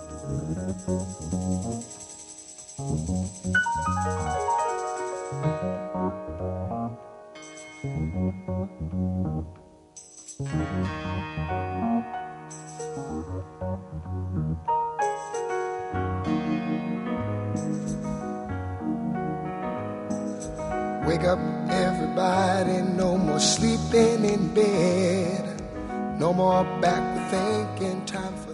Wake up, everybody, no more sleeping in bed, no more back thinking, time for